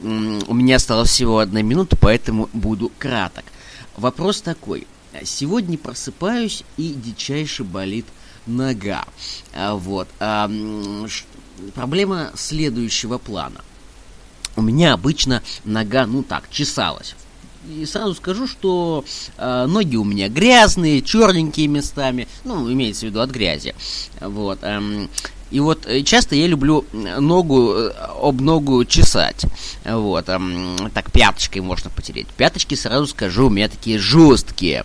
у меня осталось всего 1 минута, поэтому буду краток. Вопрос такой. Сегодня просыпаюсь, и дичайше болит нога. Проблема следующего плана. У меня обычно нога, чесалась. И сразу скажу, что ноги у меня грязные, черненькие местами. Имеется в виду от грязи. И часто я люблю ногу об ногу чесать. Так пяточкой можно потереть. Пяточки, сразу скажу, у меня такие жесткие.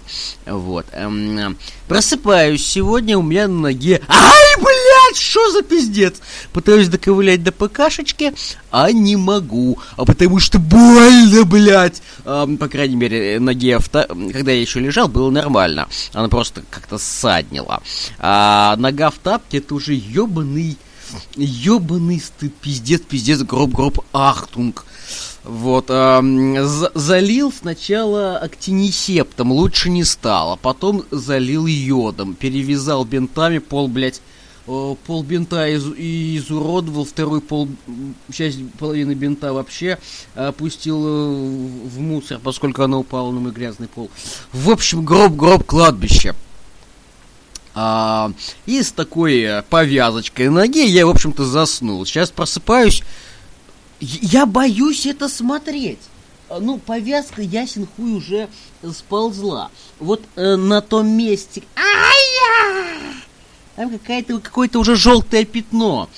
Просыпаюсь сегодня, у меня на ноге... Ай, блядь, что за пиздец? Пытаюсь доковылять до ПКшечки, а не могу. Потому что больно, блядь. По крайней мере, ноге, когда я еще лежал, было нормально. Она просто как-то ссаднила. А нога в тапке — это уже ебаный пиздец, гроб, ахтунг. Залил сначала актинисептом, лучше не стало. Потом залил йодом, перевязал бинтами, полбинта изуродовал, часть половины бинта вообще опустил в мусор, поскольку она упала на мой грязный пол. В общем, гроб кладбище. И с такой повязочкой на ноге я, в общем-то, заснул. Сейчас просыпаюсь. Я боюсь это смотреть. Повязка, ясен хуй, уже сползла. На том месте... Там какое-то уже желтое пятно.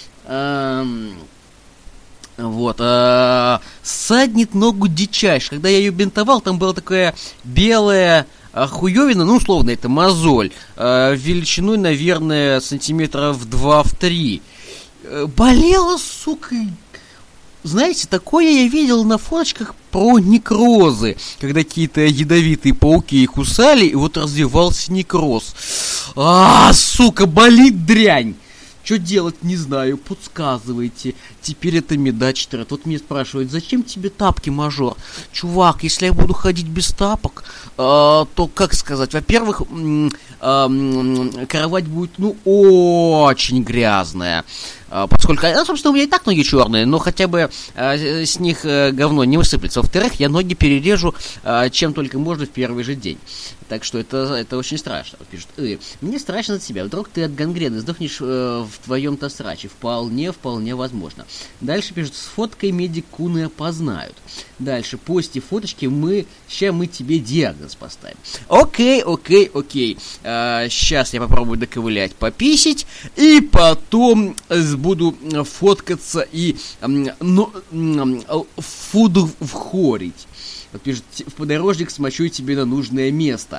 Ссаднит ногу дичайше. Когда я ее бинтовал, там была такая белая хуевина, условно, это мозоль. Величиной, наверное, сантиметров 2-3. Болела, сука. Знаете, такое я видел на фоточках про некрозы, когда какие-то ядовитые пауки их кусали, и развивался некроз. Сука, болит дрянь. Что делать, не знаю, подсказывайте. Теперь это медачтер. Мне спрашивают, зачем тебе тапки, мажор? Чувак, если я буду ходить без тапок, то, как сказать, во-первых, кровать будет, очень грязная. Поскольку, собственно, у меня и так ноги черные, но хотя бы с них говно не высыплется. Во-вторых, я ноги перережу чем только можно в первый же день. Так что это очень страшно. Пишут, мне страшно за тебя. Вдруг ты от гангрены сдохнешь в твоем-то сраче. Вполне возможно. Дальше пишут, с фоткой медикуны опознают. Дальше, пости фоточки, ща мы тебе диагноз поставим. Окей. Сейчас я попробую доковылять, пописить, и потом буду фоткаться и буду вхорить. Пишет, в подорожник смочу тебе на нужное место.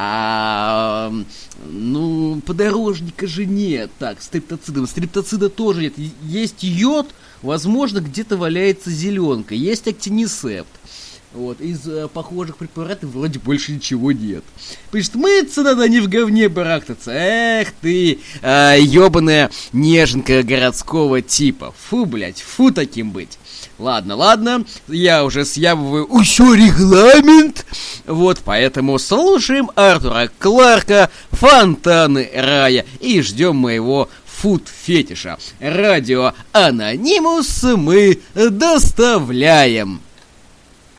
Подорожника же нет. Так, стриптоцидом. Стриптоцида тоже нет. Есть йод, возможно, где-то валяется зеленка. Есть актинисепт. Из похожих препаратов вроде больше ничего нет. Пишет, мыться надо, а не в говне барахтаться. Эх ты, ебаная неженка городского типа. Фу, блядь, фу таким быть. Ладно, я уже съябываю еще регламент. Поэтому слушаем Артура Кларка, «Фонтаны рая», и ждем моего фуд-фетиша. Радио Анонимус мы доставляем.